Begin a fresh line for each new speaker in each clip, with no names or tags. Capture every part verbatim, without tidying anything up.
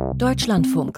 Deutschlandfunk.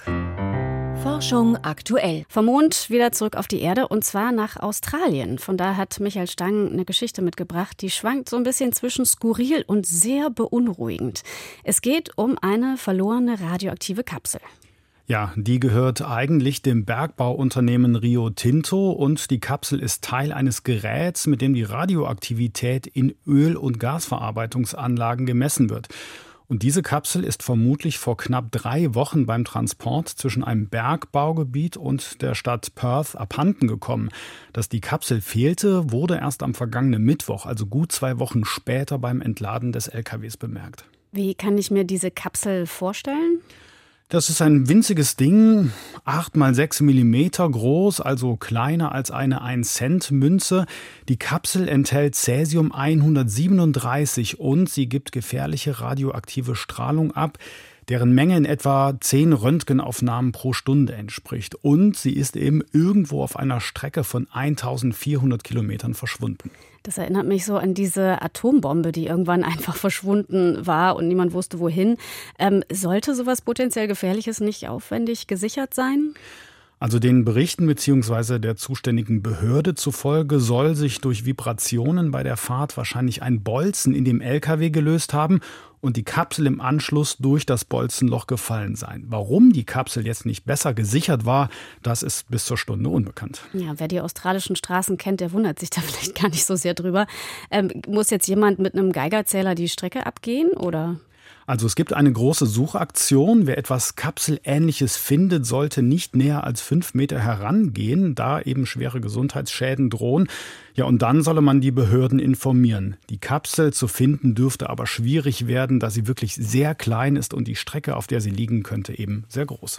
Forschung aktuell.
Vom Mond wieder zurück auf die Erde und zwar nach Australien. Von da hat Michael Stang eine Geschichte mitgebracht, die schwankt so ein bisschen zwischen skurril und sehr beunruhigend. Es geht um eine verlorene radioaktive Kapsel.
Ja, die gehört eigentlich dem Bergbauunternehmen Rio Tinto und die Kapsel ist Teil eines Geräts, mit dem die Radioaktivität in Öl- und Gasverarbeitungsanlagen gemessen wird. Und diese Kapsel ist vermutlich vor knapp drei Wochen beim Transport zwischen einem Bergbaugebiet und der Stadt Perth abhanden gekommen. Dass die Kapsel fehlte, wurde erst am vergangenen Mittwoch, also gut zwei Wochen später, beim Entladen des L K Ws bemerkt.
Wie kann ich mir diese Kapsel vorstellen?
Das ist ein winziges Ding, acht mal sechs Millimeter groß, also kleiner als eine ein Cent Münze. Die Kapsel enthält Cäsium hundertsiebenunddreißig und sie gibt gefährliche radioaktive Strahlung ab, deren Menge in etwa zehn Röntgenaufnahmen pro Stunde entspricht. Und sie ist eben irgendwo auf einer Strecke von eintausendvierhundert Kilometern verschwunden.
Das erinnert mich so an diese Atombombe, die irgendwann einfach verschwunden war und niemand wusste, wohin. Ähm, sollte sowas potenziell Gefährliches nicht aufwendig gesichert sein?
Also den Berichten bzw. der zuständigen Behörde zufolge soll sich durch Vibrationen bei der Fahrt wahrscheinlich ein Bolzen in dem L K W gelöst haben und die Kapsel im Anschluss durch das Bolzenloch gefallen sein. Warum die Kapsel jetzt nicht besser gesichert war, das ist bis zur Stunde unbekannt.
Ja, wer die australischen Straßen kennt, der wundert sich da vielleicht gar nicht so sehr drüber. Ähm, muss jetzt jemand mit einem Geigerzähler die Strecke abgehen, oder?
Also es gibt eine große Suchaktion. Wer etwas Kapselähnliches findet, sollte nicht näher als fünf Meter herangehen, da eben schwere Gesundheitsschäden drohen. Ja, und dann solle man die Behörden informieren. Die Kapsel zu finden dürfte aber schwierig werden, da sie wirklich sehr klein ist und die Strecke, auf der sie liegen könnte, eben sehr groß.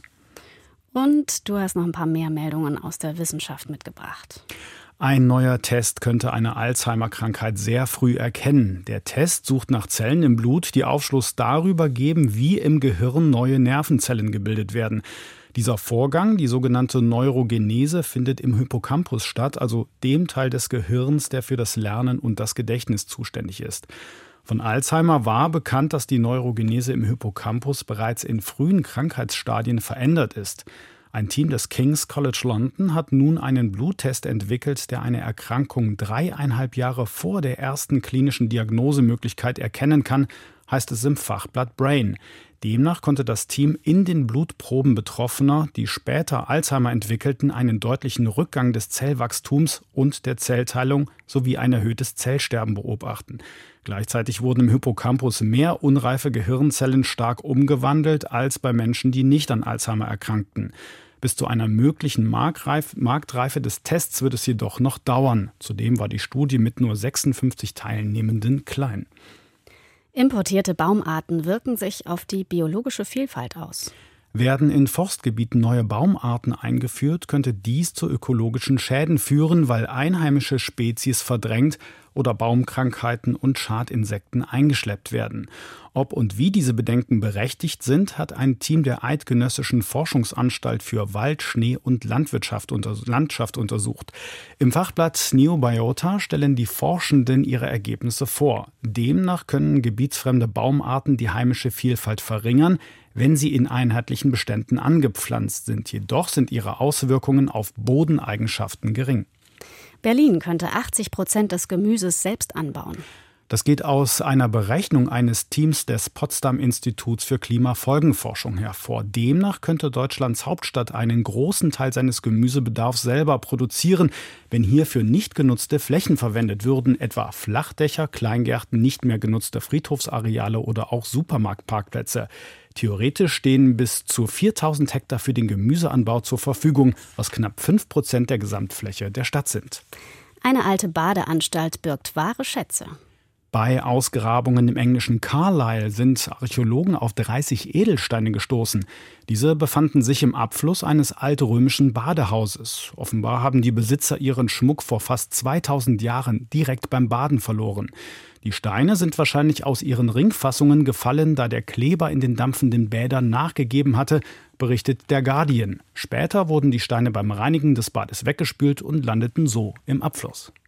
Und du hast noch ein paar mehr Meldungen aus der Wissenschaft mitgebracht.
Ein neuer Test könnte eine Alzheimer-Krankheit sehr früh erkennen. Der Test sucht nach Zellen im Blut, die Aufschluss darüber geben, wie im Gehirn neue Nervenzellen gebildet werden. Dieser Vorgang, die sogenannte Neurogenese, findet im Hippocampus statt, also dem Teil des Gehirns, der für das Lernen und das Gedächtnis zuständig ist. Von Alzheimer war bekannt, dass die Neurogenese im Hippocampus bereits in frühen Krankheitsstadien verändert ist. Ein Team des King's College London hat nun einen Bluttest entwickelt, der eine Erkrankung dreieinhalb Jahre vor der ersten klinischen Diagnosemöglichkeit erkennen kann, heißt es im Fachblatt Brain. Demnach konnte das Team in den Blutproben Betroffener, die später Alzheimer entwickelten, einen deutlichen Rückgang des Zellwachstums und der Zellteilung sowie ein erhöhtes Zellsterben beobachten. Gleichzeitig wurden im Hippocampus mehr unreife Gehirnzellen stark umgewandelt als bei Menschen, die nicht an Alzheimer erkrankten. Bis zu einer möglichen Marktreife des Tests wird es jedoch noch dauern. Zudem war die Studie mit nur sechsundfünfzig Teilnehmenden klein.
Importierte Baumarten wirken sich auf die biologische Vielfalt aus.
Werden in Forstgebieten neue Baumarten eingeführt, könnte dies zu ökologischen Schäden führen, weil einheimische Spezies verdrängt oder Baumkrankheiten und Schadinsekten eingeschleppt werden. Ob und wie diese Bedenken berechtigt sind, hat ein Team der Eidgenössischen Forschungsanstalt für Wald, Schnee und Landwirtschaft unter, Landschaft untersucht. Im Fachblatt Neobiota stellen die Forschenden ihre Ergebnisse vor. Demnach können gebietsfremde Baumarten die heimische Vielfalt verringern, wenn sie in einheitlichen Beständen angepflanzt sind. Jedoch sind ihre Auswirkungen auf Bodeneigenschaften gering.
Berlin könnte achtzig Prozent des Gemüses selbst anbauen.
Das geht aus einer Berechnung eines Teams des Potsdam-Instituts für Klimafolgenforschung hervor. Demnach könnte Deutschlands Hauptstadt einen großen Teil seines Gemüsebedarfs selber produzieren, wenn hierfür nicht genutzte Flächen verwendet würden, etwa Flachdächer, Kleingärten, nicht mehr genutzte Friedhofsareale oder auch Supermarktparkplätze. Theoretisch stehen bis zu viertausend Hektar für den Gemüseanbau zur Verfügung, was knapp fünf Prozent der Gesamtfläche der Stadt sind.
Eine alte Badeanstalt birgt wahre Schätze.
Bei Ausgrabungen im englischen Carlisle sind Archäologen auf dreißig Edelsteine gestoßen. Diese befanden sich im Abfluss eines altrömischen Badehauses. Offenbar haben die Besitzer ihren Schmuck vor fast zweitausend Jahren direkt beim Baden verloren. Die Steine sind wahrscheinlich aus ihren Ringfassungen gefallen, da der Kleber in den dampfenden Bädern nachgegeben hatte, berichtet der Guardian. Später wurden die Steine beim Reinigen des Bades weggespült und landeten so im Abfluss.